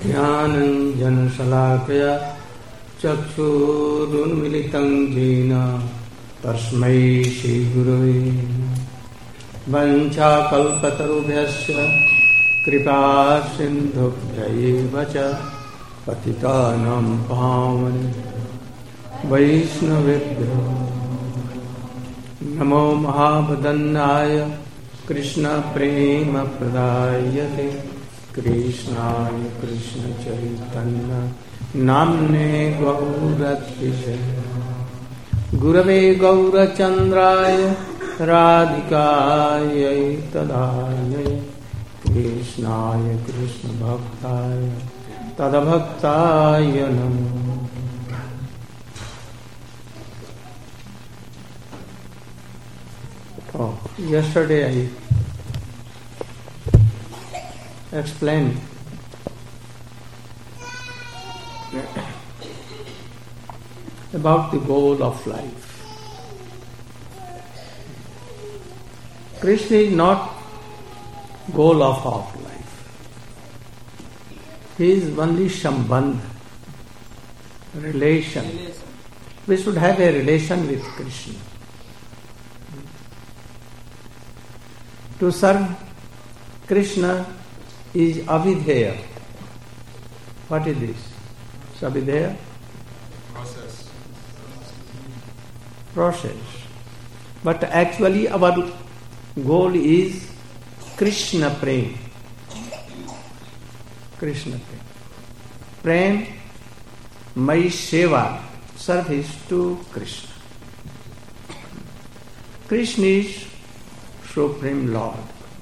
ज्ञानञ्जनशलाकया चक्षुरुन्मिलितं येन तस्मै श्रीगुरवे नमः। वञ्चाकल्पतरुभ्यश्च कृपासिन्धुभ्यैव च पतितानां पावनेभ्यो वैष्णवेभ्यो नमो महावदन्नाय कृष्णप्रेमप्रदायते कृष्णाय कृष्णचैतन्य नाम्ने गौरत्रिषे गुरवे गौरचन्द्राय राधिकायै तदालये कृष्णाय कृष्णभक्ताय तद्भक्ताय नमो। Yesterday I explained about the goal of life. Krishna is not goal of our life. He is only sambandh, relation. We should have a relation with Krishna. To serve Krishna is avidheya. What is this? Avidheya? Process. But actually our goal is Krishna Prem. Krishna Prem. Prem, my seva, service to Krishna. Krishna is Supreme Lord.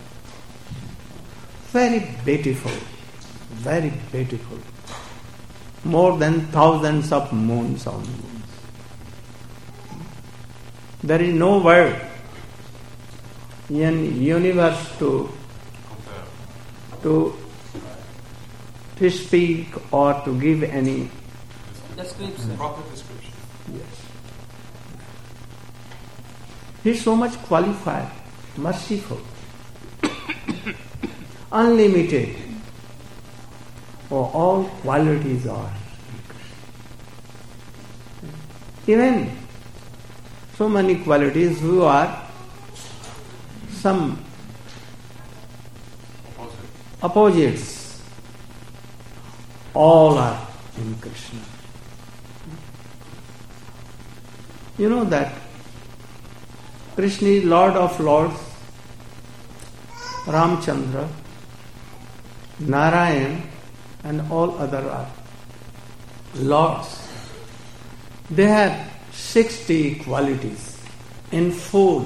Very beautiful, very beautiful. More than thousands of moons on moons. There is no word in universe to speak or to give any description. Proper description. Yes. He is so much qualified, merciful, unlimited. For all qualities are. Even so many qualities who are some opposites, all are in Krishna. You know that Krishna is Lord of Lords, Ramchandra, Narayan, and all other are lords. They have 60 qualities in full.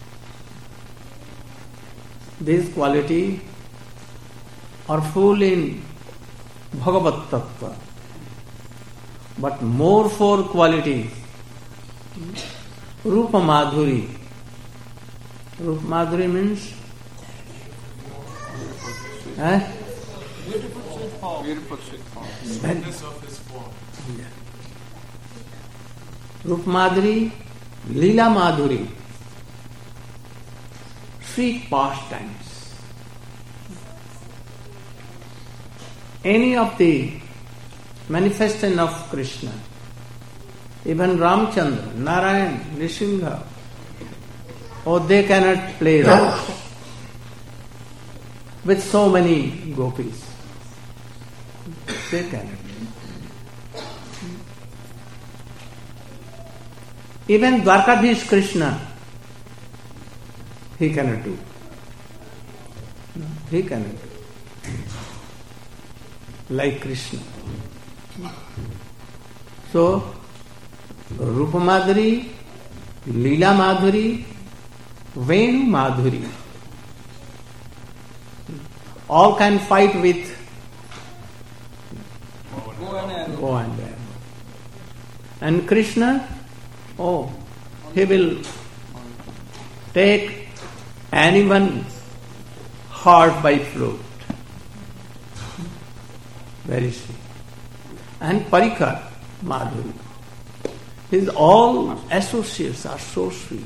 These qualities are full in Bhagavat Tattva. But more 4 qualities. Rupa Madhuri. Rupa Madhuri means Beautiful sweet form. Sweetness of his form. Yeah. Rup Madhuri, Leela Madhuri, sweet pastimes. Any of the manifestation of Krishna, even Ramchandra, Narayan, Nrsimha, they cannot play roles with so many gopis. They cannot. Even Dwarkadhish Krishna, he cannot do. He cannot do. Like Krishna. So, Rupa Madhuri, Leela Madhuri, Venu Madhuri, all can fight with go and there. And Krishna, he will take anyone hard by flute. Very sweet. And Parikar Madhuri. His all associates are so sweet.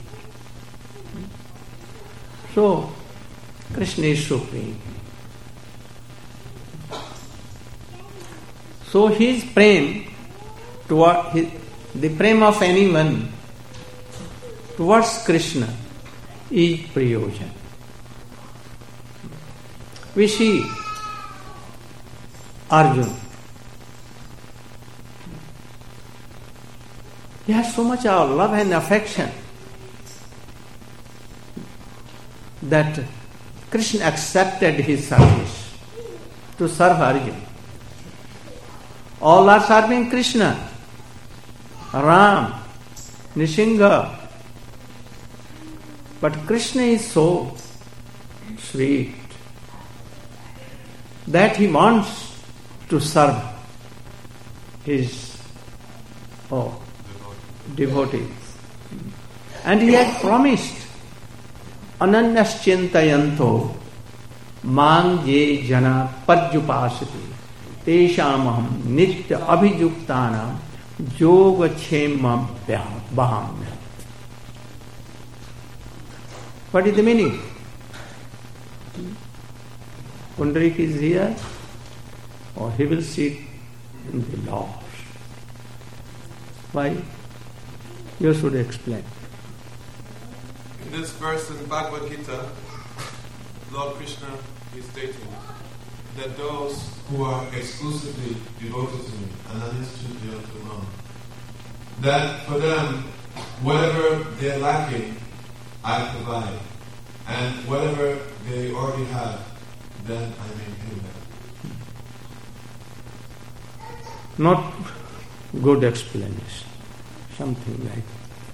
So, Krishna is supreme. So his prem, the prem of anyone towards Krishna is prayojan. We see Arjuna. He has so much of love and affection that Krishna accepted his service to serve Arjuna. All are serving Krishna, Ram, Nishinga. But Krishna is so sweet that he wants to serve his devotees. And he has promised, Ananyaschintayanto mang ye jana parjupasati teshamaham nitya abhijuktanam yogachemam baham. What is the meaning? Pundarik is here, or he will sit in the Lord. Why? You should explain. In this verse in Bhagavad Gita, Lord Krishna is stating that those who are exclusively devoted to me, that for them, whatever they're lacking, I provide. And whatever they already have, then I maintain them. Not good explanation. Something like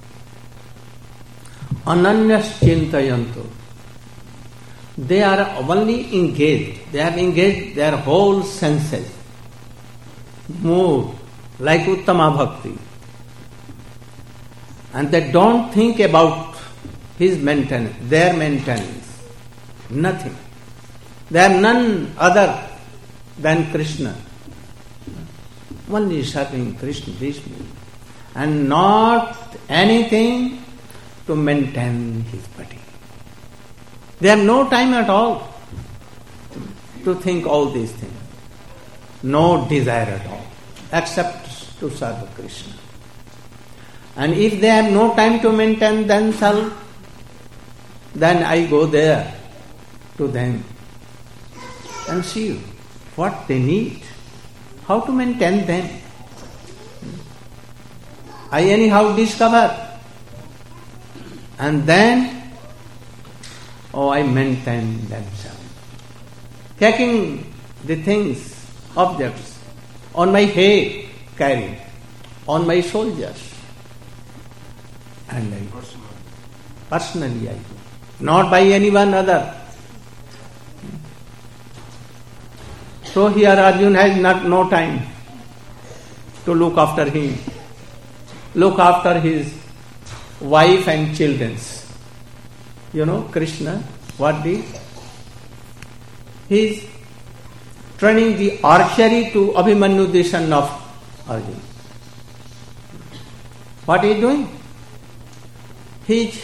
Ananyas Chintayanto. They are only engaged. They have engaged their whole senses, mood, like Uttama Bhakti. And they don't think about his maintenance, their maintenance. Nothing. They are none other than Krishna. Only serving Krishna, Vishnu. And not anything to maintain his body. They have no time at all to think all these things. No desire at all, except to serve Krishna. And if they have no time to maintain themselves, then I go there to them and see what they need, how to maintain them. I anyhow discover, and then I maintain themselves. Taking the things, objects, on my head carried, on my shoulders, and I personally I do, not by anyone other. So here Arjuna has no time to look after him, look after his wife and children. You know, Krishna, what did? He is training the archery to Abhimanyu, the son of Arjuna. What is he doing? He is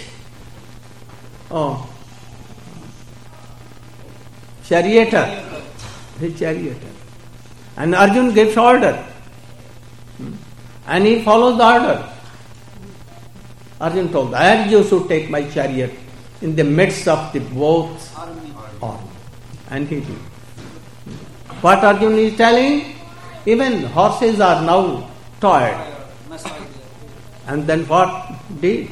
charioteer. He is charioteer. And Arjuna gives order. And he follows the order. Arjuna told, as you should take my chariot in the midst of the both army. And he did. What Arjuna is telling? Even horses are now tired. And then what did?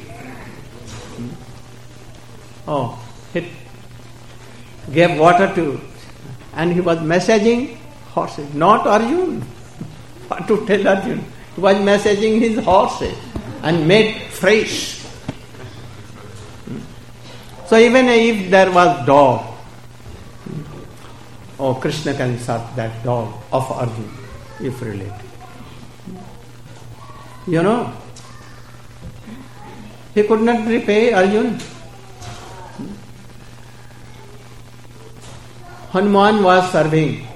He gave water to, and he was massaging horses, not Arjuna. What to tell Arjuna? He was massaging his horses and made fresh. So even if there was dog, Krishna can serve that dog of Arjuna, if related. You know, he could not repay Arjuna. Hanuman was serving.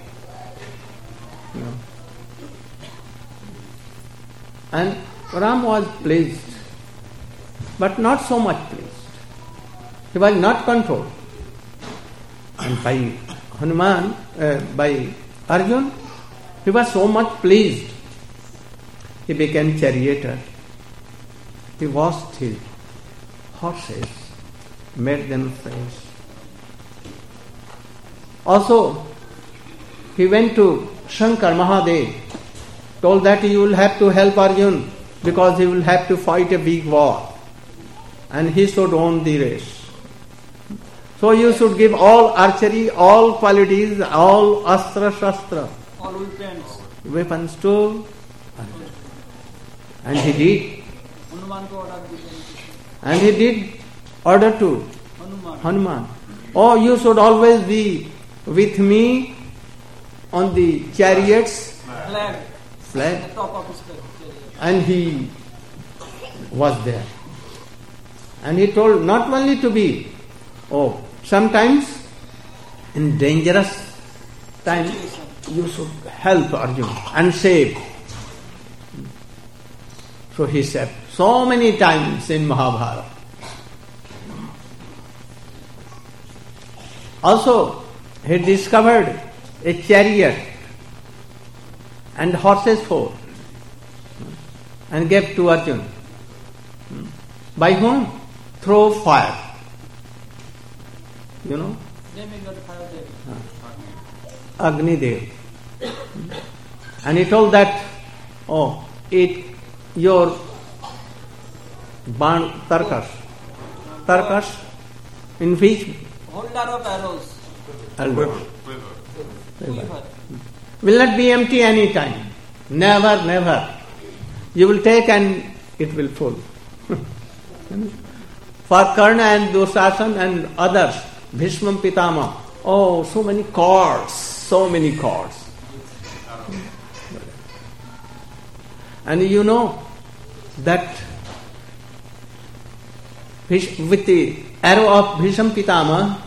And Ram was pleased, but not so much pleased. He was not controlled. And by Hanuman, by Arjuna, He was so much pleased. He became charioteer. He washed his horses, made them fresh. Also, he went to Shankar Mahadev, told that you will have to help Arjun because he will have to fight a big war and he should own the race. So you should give all archery, all qualities, all astra shastra, all weapons to Arjun. And he did. And he did order to Hanuman. Oh, you should always be with me on the chariot's flag. The top of his chariot. And he was there. And he told not only to be, sometimes in dangerous times you should help Arjuna and save. So he said so many times in Mahabharata. Also, he discovered a chariot and horses for and gave to Arjuna. By whom? Through fire. You know? Agni Dev. And he told that, eat your barn tarkas in which Holder of arrows. Will not be empty any time. Never, never. You will take and it will full. For Karna and Dursasana and others, Bhishma Pitama, so many cords. And you know that with the arrow of Bhishma Pitama,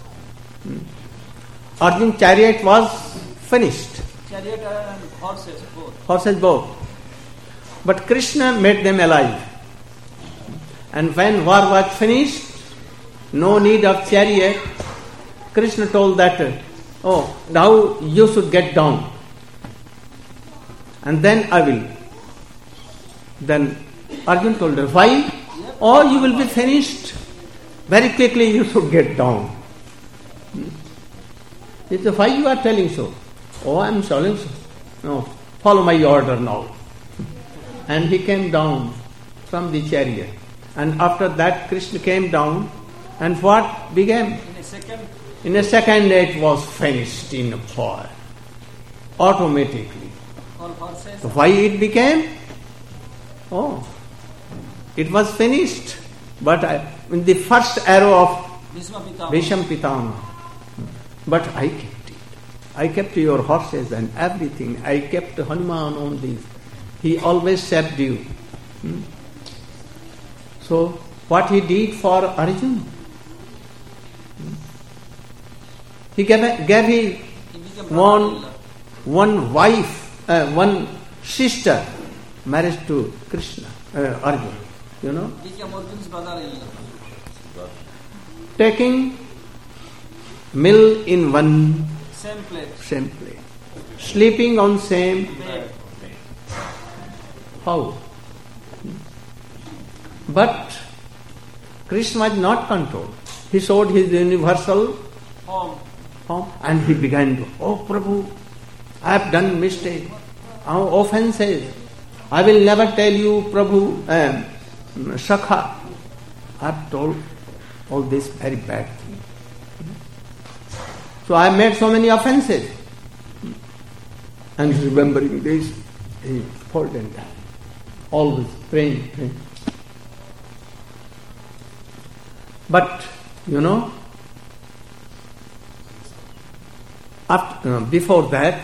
Arjun's chariot was finished. Chariot and horses both. Horses both. But Krishna made them alive. And when war was finished, no need of chariot, Krishna told that, now you should get down. And then I will. Then Arjuna told her, why? You will be finished. Very quickly you should get down. He said, why you are telling so? I am telling so. No, follow my order now. And he came down from the chariot. And after that Krishna came down and what began? In a second it was finished in fire. Automatically. So why it became? It was finished. But in the first arrow of Bhishma Pitama. But I kept it. I kept your horses and everything. I kept Hanuman on this. He always served you. So, what he did for Arjuna? He gave one wife, one sister, marriage to Krishna, Arjuna. You know? Taking meal in one same plate. Sleeping on same bed. How? But Krishna was not controlled. He showed his universal form and he began to, Prabhu, I have done mistake. Offenses. I will never tell you, Prabhu, Sakha. I have told all this very bad thing. So I made so many offenses. And remembering this, he fell down. Always praying. But, before that,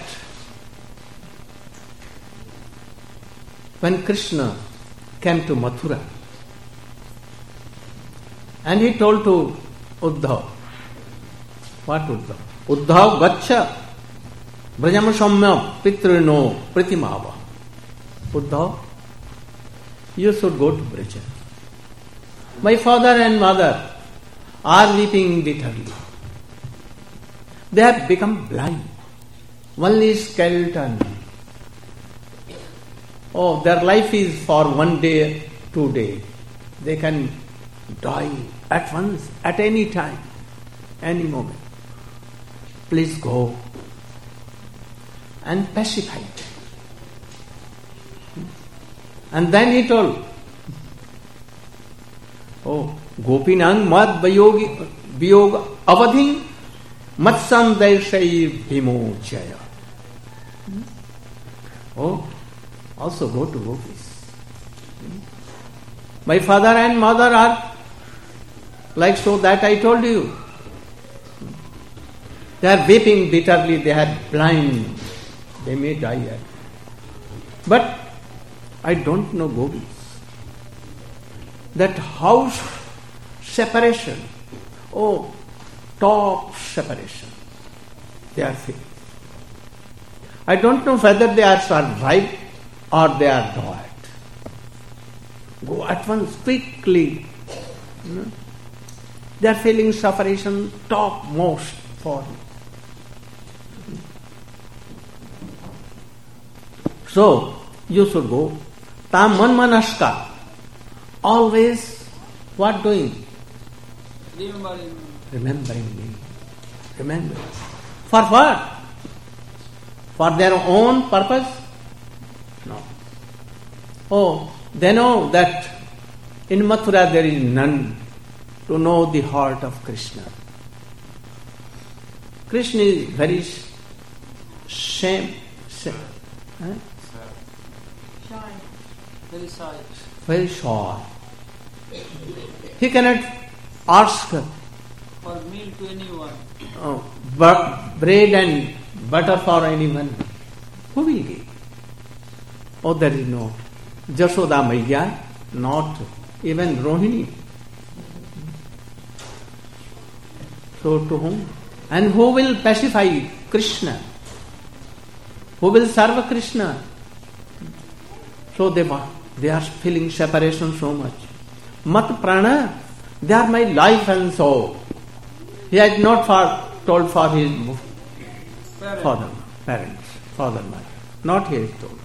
when Krishna came to Mathura, and he told to Uddhav, what Uddhav? Uddhav Gacha Brajam Samya Pitrino Pratimava. Uddhav, you should go to Braja. My father and mother are weeping bitterly. They have become blind. Only skeleton Oh, their life is for 1 day, 2 days. They can die at once, at any time, any moment. Please go and pacify them. And then he told, oh, Gopinang mad viyog avadhin matsam darshay vimochaya. Oh, also go to gopis. My father and mother are like so that I told you. They are weeping bitterly, they are blind, they may die yet. But I don't know gopis. That house separation, oh, top separation, they are feeling. I don't know whether they are survived or they are died. Go at once, quickly. They are feeling separation topmost for me. So, you should go. Tam man manaska. Always, what doing? Remembering me. Remember. For what? For their own purpose? No. Oh, they know that in Mathura there is none to know the heart of Krishna. Krishna is very shy. Very shy. He cannot ask for meal to anyone. Bread and butter for anyone. Who will give? Oh, there is no. Jashoda Maiya, not even Rohini. So to whom? And who will pacify Krishna? Who will serve Krishna? So they are feeling separation so much. Mat prana, they are my life and soul. He had not told for his parents, father, mother. Not he has told.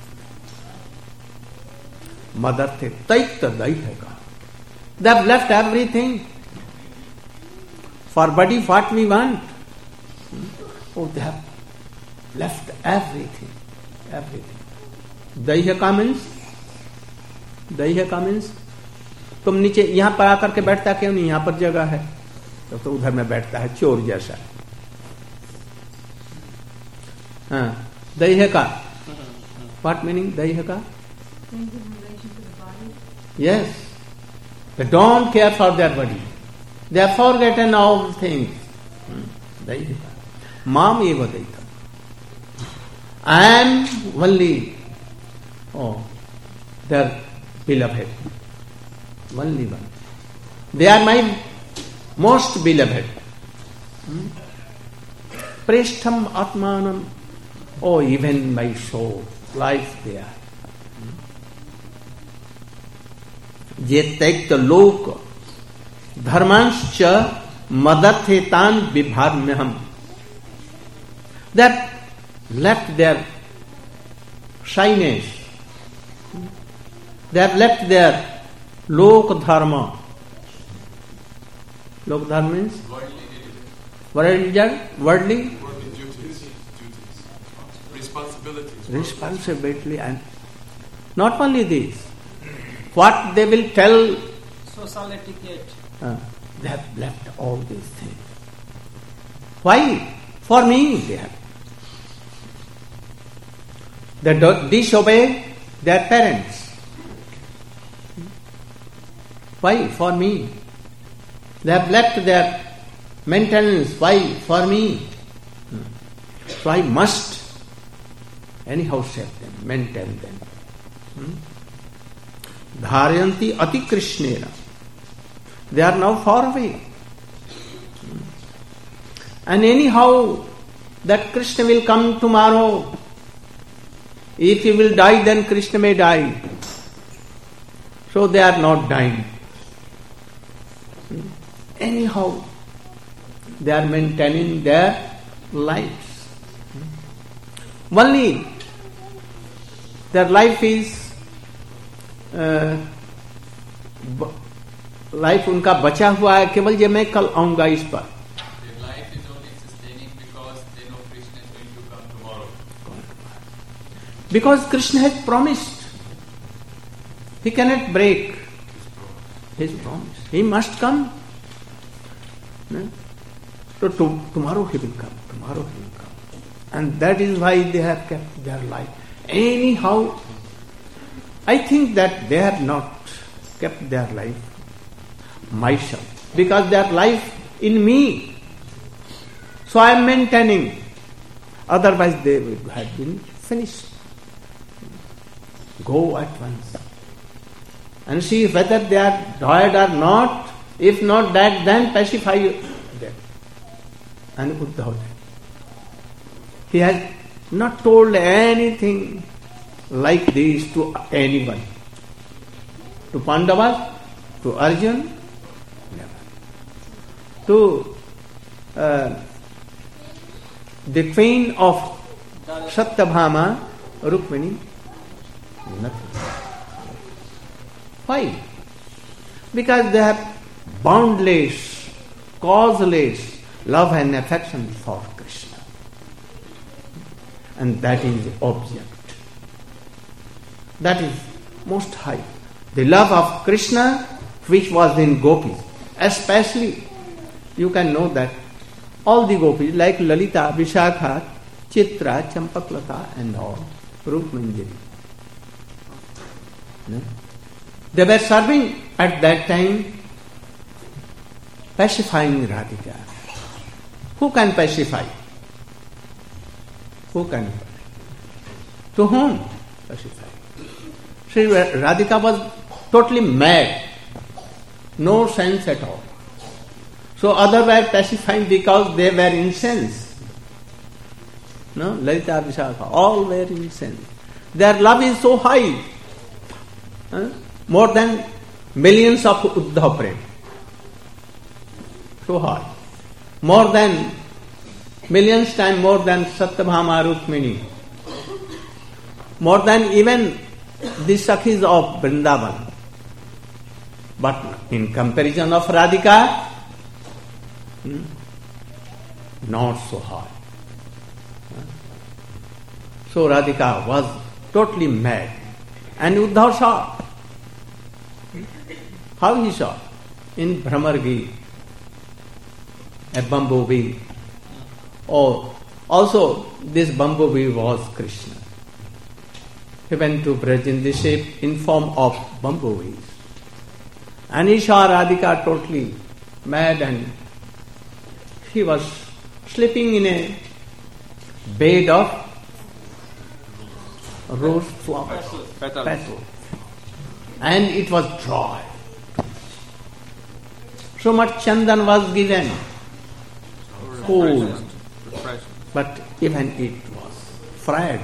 Mother the taikta daihega. They have left everything. For body what we want. Oh, they have left everything. Everything. Daiheka means तुम नीचे यहाँ पर आकर के बैठता क्यों नहीं, यहाँ पर जगह है तो उधर में बैठता है चोर जैसा. हाँ, दैहिका. What meaning दैहिका? Yes, they don't care for their body. They have forgotten all things. दैहिका. Mam eva daita. I am only their beloved. Only one. They are my most beloved. Preshtham Atmanam. Oh, even my soul lies there. Je taikta lok dharmanscha madathetan vibharmyaham. That left their shyness. They have left their lok dharma. Lok dharma means worldly duties. Responsibility, and not only this, what they will tell. Social etiquette. They have left all these things. Why? For me they have. They disobey their parents. Why? For me. They have left their maintenance. Why? For me. So I must anyhow save them, maintain them. Dharyanti ati krishnera. They are now far away. And anyhow, that Krishna will come tomorrow. If he will die, then Krishna may die. So they are not dying. Anyhow, they are maintaining their lives. Only their life is life उनका बचा हुआ है केवल ये मैं कल आऊंगा इस पर. Their life is only sustaining because they know Krishna is going to come tomorrow. Because Krishna has promised. He cannot break his promise. He must come. No? So tomorrow he will come. Tomorrow he will come. And that is why they have kept their life. Anyhow, I think that they have not kept their life myself. Because their life in me. So I am maintaining. Otherwise they would have been finished. Go at once. And see whether they are tired or not. If not that, then pacify them. And Uddhava. He has not told anything like this to anyone. To Pandavas, to Arjun, never. To the queen of Satyabhama, Rukmini, nothing. Why? Because they have boundless, causeless love and affection for Krishna. And that is the object. That is most high. The love of Krishna which was in gopis. Especially, you can know that all the gopis like Lalita, Vishakha, Chitra, Champaklata and all, Rukmanjari. No? They were serving at that time, pacifying Radhika. Who can pacify? Who can? To whom pacify? Sri Radhika was totally mad. No sense at all. So others were pacifying because they were incensed. No? Lalita, Vishakha, all were incensed. Their love is so high. More than millions of Uddhava prem. So high. More than, millions times more than Satyabhama Rukmini. More than even the Sakhis of Vrindavan. But in comparison of Radhika, not so high. So Radhika was totally mad. And Uddhava saw. How he saw? In Brahmargi, a bumblebee. Or also this bumblebee was Krishna. He went to Braj in the shape in form of bumblebees. And he saw Radhika totally mad and he was sleeping in a bed of rose flowers, petals. And it was dry. So much chandan was given, cool, but even it was fried.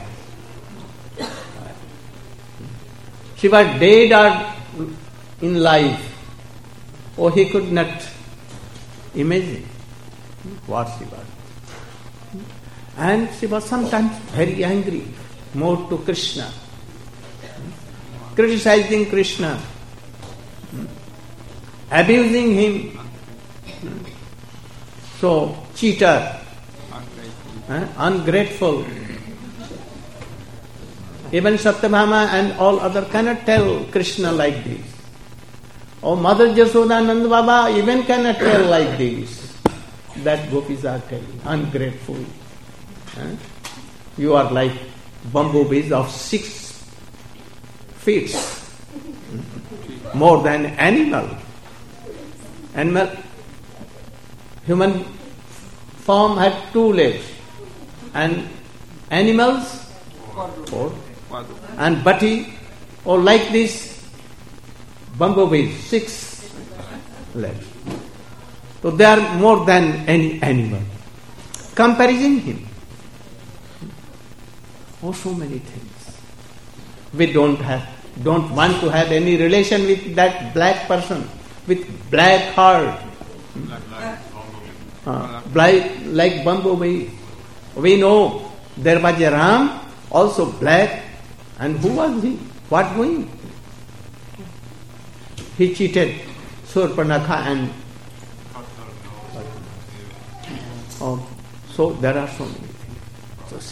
She was dead or in life. Oh, he could not imagine what she was. And she was sometimes very angry, more to Krishna, criticizing Krishna, abusing him. So, cheater, ungrateful. Even Satyabhama and all other cannot tell Krishna like this. Oh, Mother Jasoda Nanda Baba even cannot tell like this. That gopis are telling, ungrateful. You are like bumblebees of 6 feet, more than animal. Human form had 2 legs, and animals 4. And Bhatti, or like this, bumblebees, 6 legs. So they are more than any animal. Comparing him. Oh, so many things. We don't want to have any relation with that black person, with black heart. Like bumblebee. We know there was a Ram, also black. And who was he? What doing? he cheated Surpanakha and so there are so many things.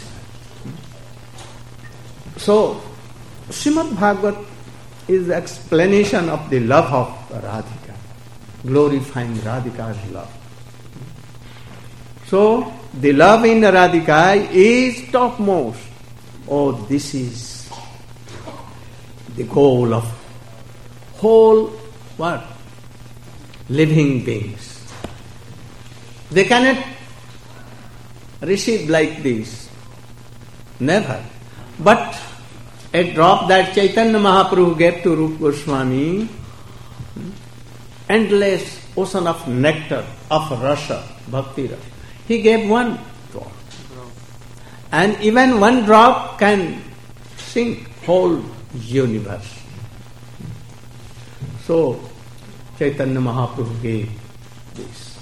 So Srimad Bhagavat is the explanation of the love of Radhika, glorifying Radhika's love. So the love in Radhika is topmost. Oh, this is the goal of whole what? Living beings. They cannot receive like this. Never. But a drop that Chaitanya Mahaprabhu gave to Rupa Goswami, endless ocean of nectar, of rasa, bhakti rasa. He gave one drop. And even one drop can sink whole universe. So Chaitanya Mahaprabhu gave this.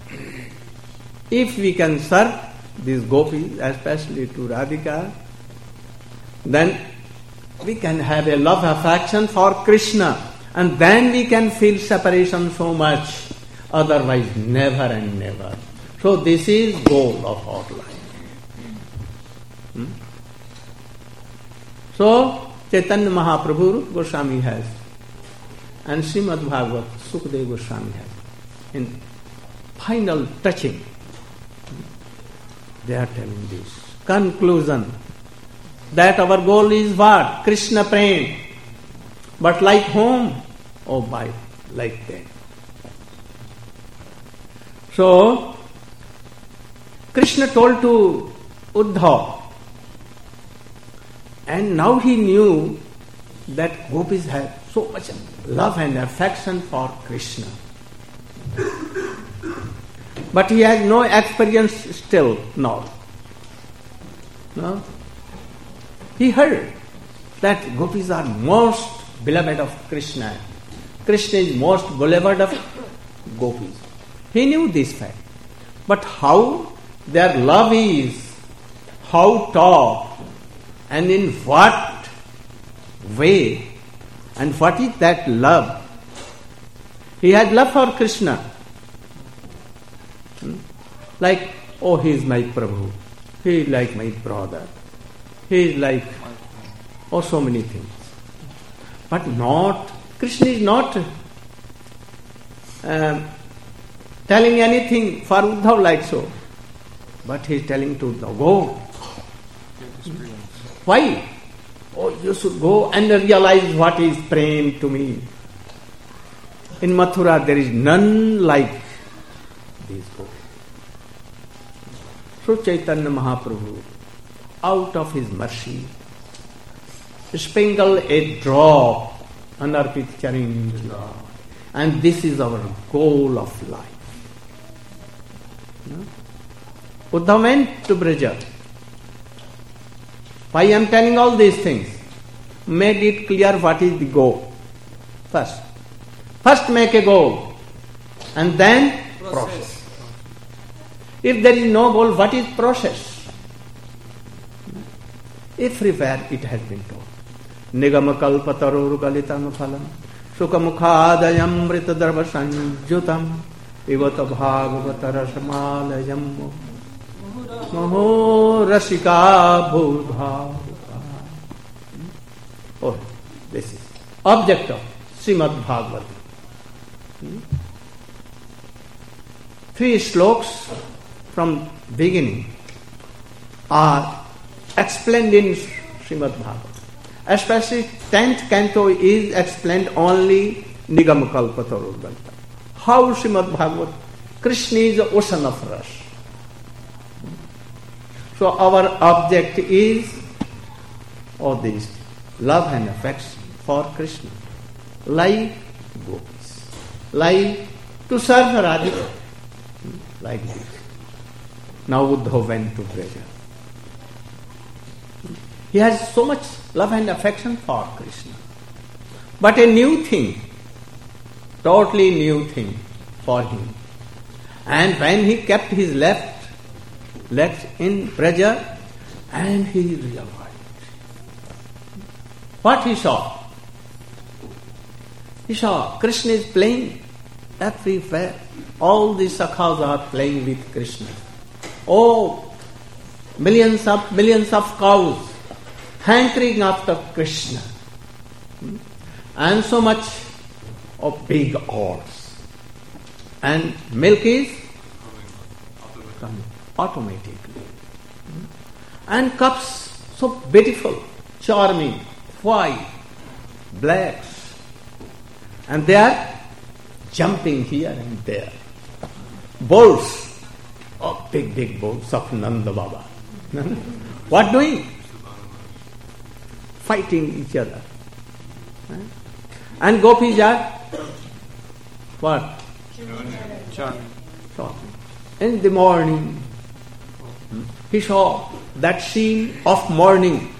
If we can serve these gopis, especially to Radhika, then we can have a love affection for Krishna, and then we can feel separation so much. Otherwise, never and never. So this is goal of our life. So Chaitanya Mahaprabhu Rupa Goswami has, and Srimad Bhagavat Sukadeva Goswami has. In final touching, they are telling this conclusion that our goal is what? Krishna Prem. But like whom? Oh, by like that. So Krishna told to Uddhav, and now he knew that gopis have so much love and affection for Krishna. But he has no experience still now. No? He heard that gopis are most beloved of Krishna. Krishna is most beloved of gopis. He knew this fact. But how their love is, how tall, and in what way, and what is that love? He had love for Krishna. Like, oh, he is my Prabhu. He is like my brother. He is like, oh, so many things. But not, Krishna is not telling anything for Uddhav like so. But he is telling to Uddhav, go. Why? Oh, you should go and realize what is prem to me. In Mathura there is none like these gopis. So Chaitanya Mahaprabhu, out of his mercy, sprinkle a drop anarpit charinda. And this is our goal of life. Uddhav went to Braja. Why I am telling all these things? Made it clear what is the goal. First make a goal, and then process. If there is no goal, what is process? Everywhere it has been told. Nigama kalpatarur galitam phalam sukamukhadayam mritadarva sanjutam ivata bhagavata rasamalayam maho rasika bhulbha. Oh, this is object of Srimad Bhagavatam. 3 sloks from beginning are explained in Srimad Bhagavatam. Especially 10th canto is explained only Nigam Kalpatarur Galitam. How Srimad Bhagavatam? Krishna is the ocean of rasa. So our object is all these love and affection for Krishna, like gopis, like to serve Radhika, like this. Now Uddhav went to Braja. He has so much love and affection for Krishna. But a new thing, totally new thing for him. And when he kept his legs in Braja, and he realized what he saw. He saw Krishna is playing everywhere. All the sakhas are playing with Krishna. Oh, millions of cows hankering after Krishna. And so much of big oars. And milk is coming automatically. And cups so beautiful, charming, white, blacks. And they are jumping here and there. Bowls, big bowls of Nanda Baba. What doing? Fighting each other. And gopis are what? Charming. In the morning, he saw that scene of morning.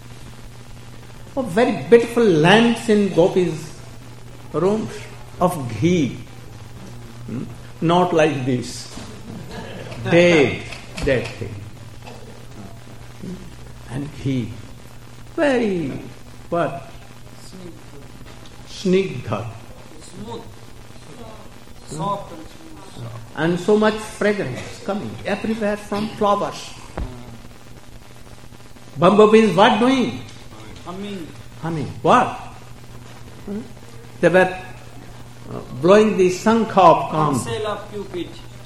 Very beautiful lamps in gopis' rooms of ghee. Not like this. Dead thing. And ghee. Very, what? Snigdha. Smooth. Soft and smooth. And so much fragrance coming everywhere from flowers. Bumblebees what doing? Humming. What? They were blowing the Sankha of Kam. Sail of Cupid.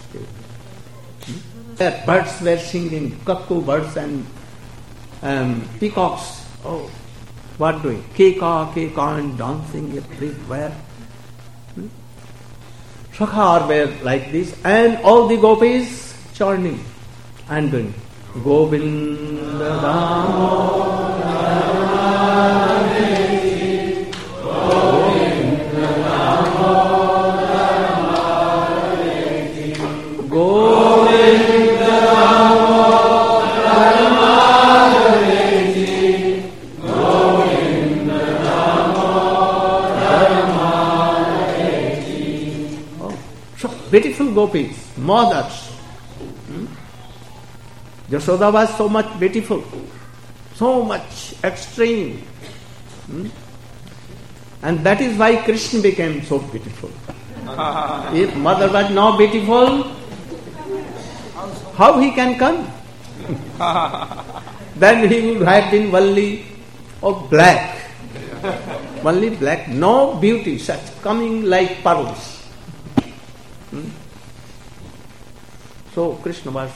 Their birds were singing, cuckoo birds and peacocks. Oh, what doing? Keka and dancing everywhere. Sakhar were like this, and all the gopis churning and doing Govinda beautiful gopis, mothers. Yashoda was so much beautiful, so much extreme. And that is why Krishna became so beautiful. If mother was not beautiful, how he can come? Then he would have been only black. Only black, no beauty, such coming like pearls. So Krishna was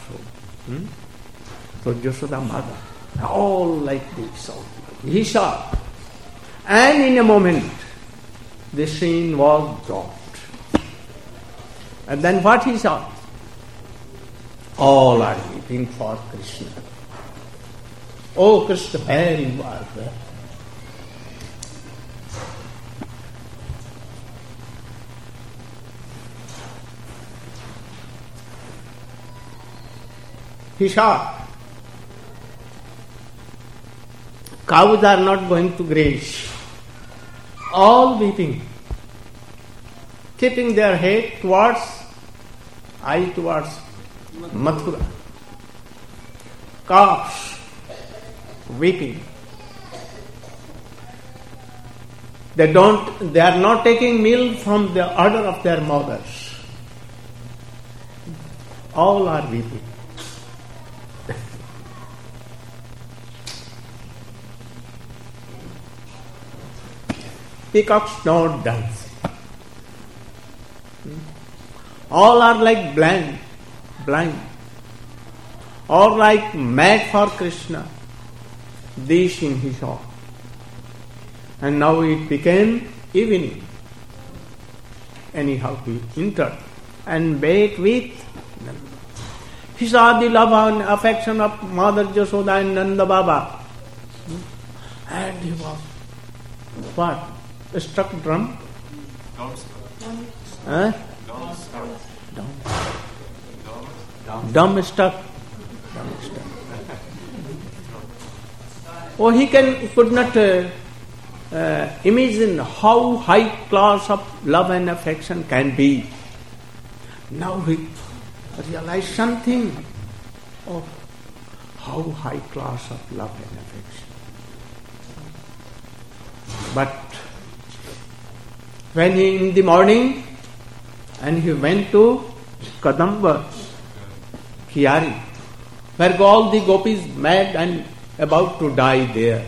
so Yashoda mother, all like this. He saw, and in a moment, the scene was dropped. And then what he saw? All are weeping for Krishna. Oh Krishna, where you are there? He saw cows are not going to graze. All weeping, keeping their head towards Mathura. Calves weeping. They are not taking milk from the udder of their mothers. All are weeping. Peacocks not dance. All are like blind, or like mad for Krishna. This in he saw. And now it became evening. Anyhow he entered and met with Nanda. He saw the love and affection of Mother Yashoda and Nanda Baba. And he was what? Struck drum? Dumb stuck. Oh, he could not imagine how high class of love and affection can be. Now he realized something of how high class of love and affection. But when he in the morning and he went to Kadamba, Khiari, where all the gopis mad and about to die there.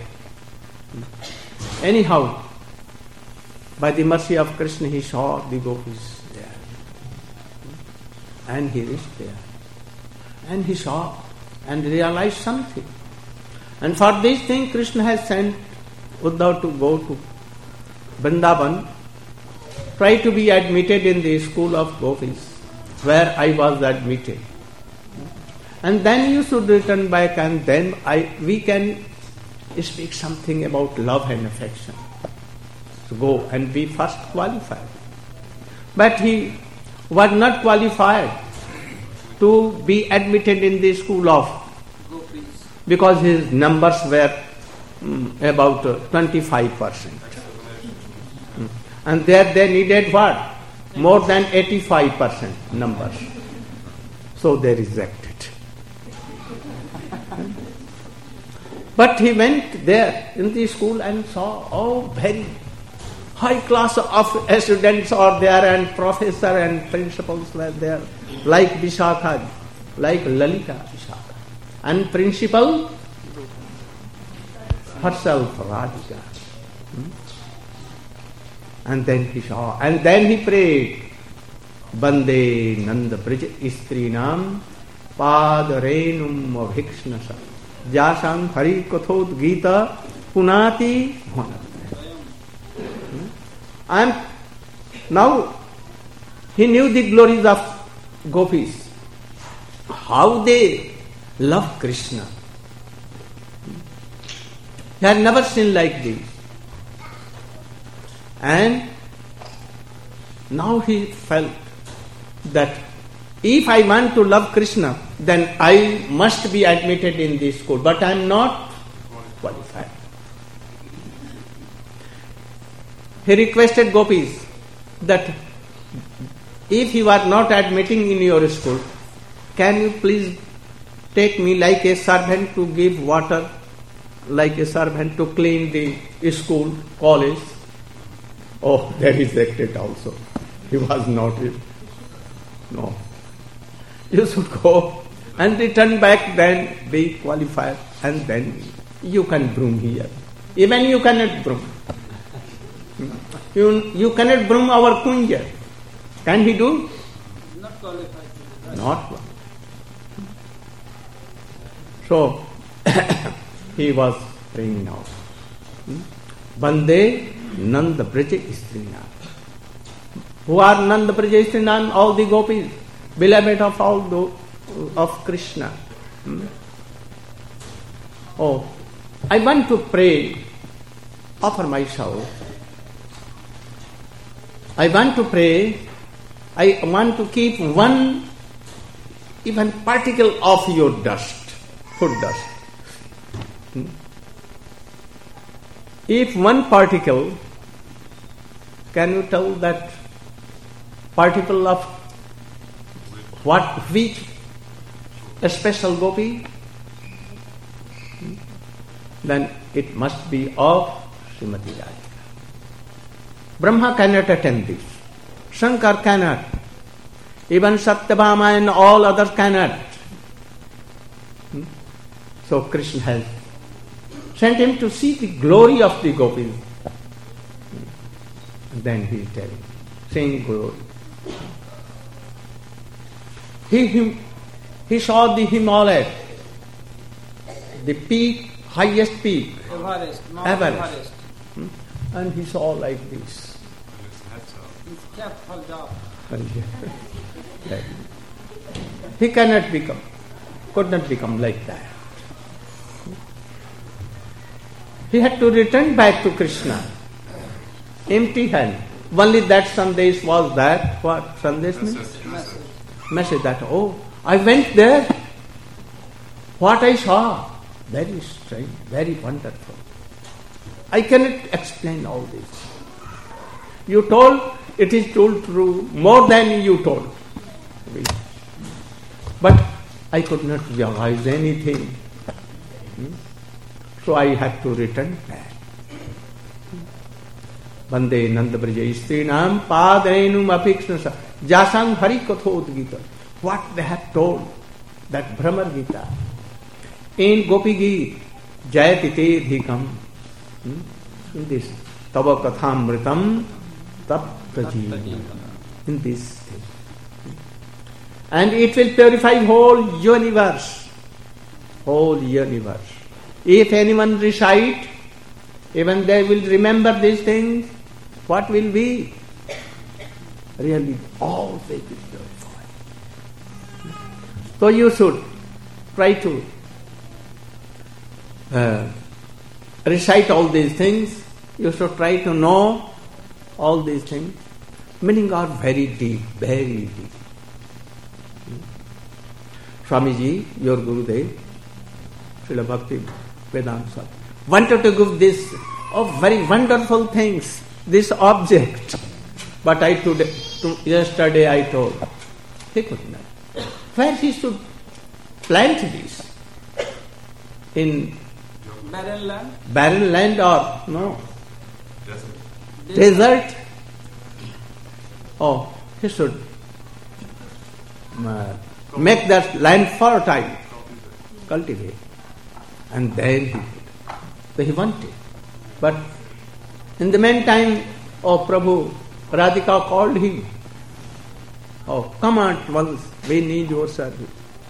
Anyhow, by the mercy of Krishna, he saw the gopis there. And he reached there. And he saw and realized something. And for this thing, Krishna has sent Uddhav to go to Vrindavan, try to be admitted in the school of gopis, where I was admitted. And then you should return back, and then we can speak something about love and affection. So go and be first qualified. But he was not qualified to be admitted in the school of Gopis. because his numbers were about 25%. And there they needed what? More than 85% numbers. So they rejected. But he went there in the school and saw, very high class of students are there, and professor and principals were there, like Vishakha, like Lalita Vishakha. And principal herself, Radhika. And then he saw, and then he prayed, Bande Nanda Brij Istrinam Padarenum Abhikshnasa Jasam Hari Kathod Gita Punati Honat. And now he knew the glories of gopis, how they love Krishna. He had never seen like this. And now he felt that if I want to love Krishna, then I must be admitted in this school, but I am not qualified. He requested gopis that if you are not admitting in your school, can you please take me like a servant to give water, like a servant to clean the school, college? Oh, they rejected also. He was not. No. You should go and return back, then be qualified, and then you can broom here. Even you cannot broom. You cannot broom our kunja. Can he do? Not qualified. Not one. So, he was praying now. Bande Nanda Braja Istrina. Who are Nanda Braja Istrina? All the gopis, beloved of all of Krishna. Oh, I want to pray, offer myself. I want to pray. I want to keep one even particle of your dust, foot dust. If one particle, can you tell that particle of what, which a special gopi? Then it must be of Srimati Radhika. Brahma cannot attend this. Shankar cannot. Even Satyabhama and all others cannot. So Krishna has sent him to see the glory of the gopis. And then he is telling, sing glory. He saw the Himalaya, the peak, highest peak, Everest, Mount Everest. And he saw like this. His cap fell down. He could not become like that. He had to return back to Krishna, empty hand. Only that Sandesh was that. What Sandesh means? Message that, I went there. What I saw, very strange, very wonderful. I cannot explain all this. You told, it is told true, more than you told. But I could not realize anything. So I had to return back. Vande Nanda Braja Strinam Padenum Apiksnasa Jasang Hari Kathot Gita. What they have told, that Brahmar Gita. In Gopi Geet, Jayati Te Dhikam. In this, Tava Kathamritam Tap Prajeevanam. In this thing. And it will purify whole universe. Whole universe. If anyone recite, even they will remember these things, what will be? Really, all faith is purified. So you should try to recite all these things. You should try to know all these things. Meaning are very deep, very deep. Swamiji, your Gurudev, Srila Bhakti Vedanta Swami, wanted to give this very wonderful things, this object. But yesterday I told, he could not. Where he should plant this? In Barren land? Barren land or no? Desert? Oh, he should make that land fertile, cultivate. And then he did. So he wanted. But in the meantime, Prabhu, Radhika called him. Oh, come at once, we need your service.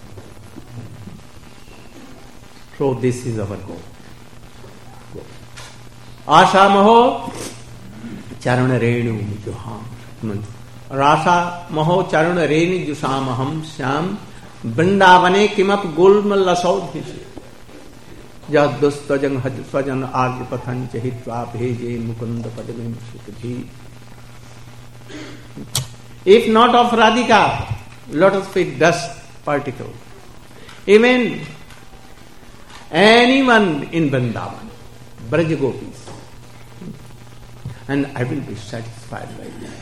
So this is our goal. Asha Maho Charana Renu Juham. Rasa Maho Charana Renu Jusamaham Syam Vrindavane Kimap Gulma Lasaudhisi. Jadustajang Hajuswajan Arji Pathan Chahitva Bheje Mukunda Padamim Sukhi. If not of Radhika, lotus feet dust particle. Even anyone in Vrindavan, Braja Gopis, and I will be satisfied by that.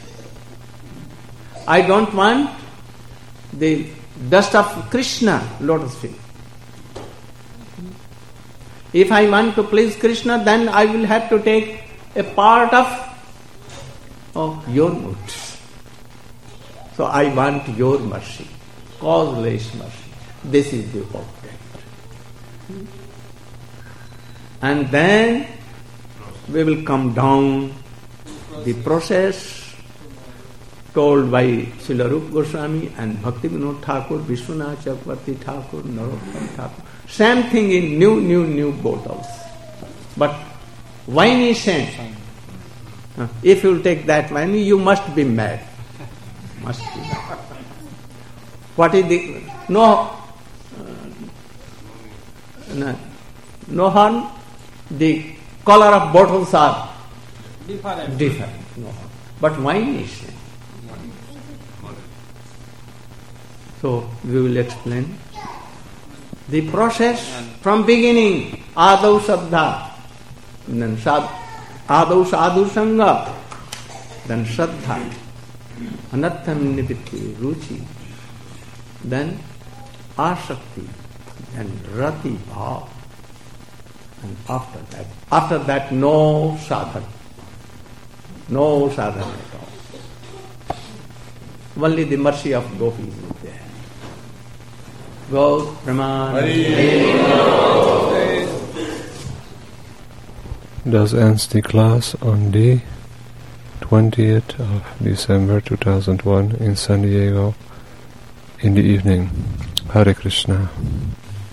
I don't want the dust of Krishna, lotus feet. If I want to please Krishna, then I will have to take a part of your mood. So I want your mercy, causeless mercy. This is the object. And then we will come down the process told by Srila Rupa Goswami and Bhakti Vinod Thakur, Vishwanath Chakravarti Thakur, Narottam Thakur. Same thing in new bottles. But wine is same. If you take that wine, you must be mad. Must be mad. What is the... No harm. The color of bottles are different. No harm. But wine is same. So we will explain the process from beginning. Adau Saddha, then Adau Sadhu Sangha, then Shraddha, Anattam Nipitti Ruchi, then Asakti, then Rati Bhav, and after that no sadhana at all. Only the mercy of Gopis is there. Go, Praman. Thus ends the class on the 20th of December 2001 in San Diego in the evening. Hare Krishna.